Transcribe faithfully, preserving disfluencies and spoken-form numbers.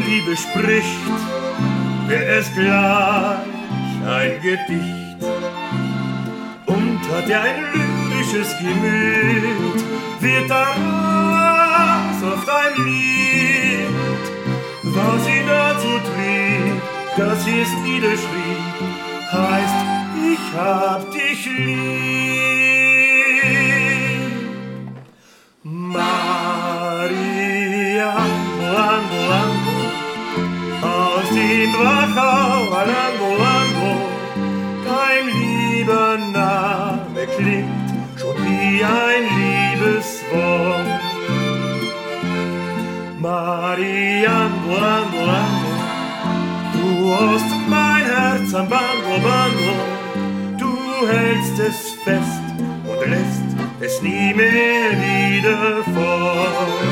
Liebe spricht, wird es gleich ein Gedicht. Und hat er ein lyrisches Gemüt, wird daraus oft ein Lied. Was ihn dazu trieb, dass sie es niederschrieb, heißt, ich hab dich lieb. Maria, Lango, Lango, aus dem Wachau, Lango, Lango, dein lieber Name klingt schon wie ein Liebeswort. Mariango, Lango, Lango, du hast mein Herz am Bango, Bango, du hältst es fest und lässt es nie mehr wieder fort.